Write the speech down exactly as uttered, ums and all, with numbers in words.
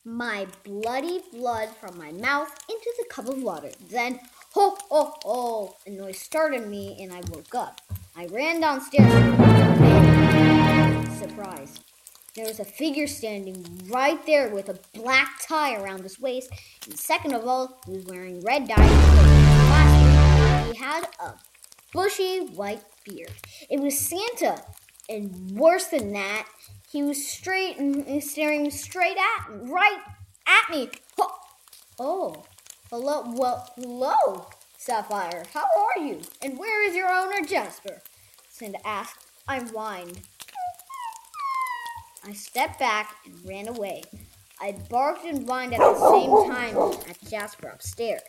my bloody blood from my mouth into the cup of water. Then, ho, ho, ho, a noise startled me and I woke up. I ran downstairs and surprise. There was a figure standing right there with a black tie around his waist. And second of all, he was wearing red dye. He had a bushy white beard. It was Santa. And worse than that, he was straight and staring straight at me, right at me. Oh, oh, hello, well, hello, Sapphire. How are you? And where is your owner, Jasper? Santa asked. I whined. I stepped back and ran away. I barked and whined at the same time at Jasper upstairs.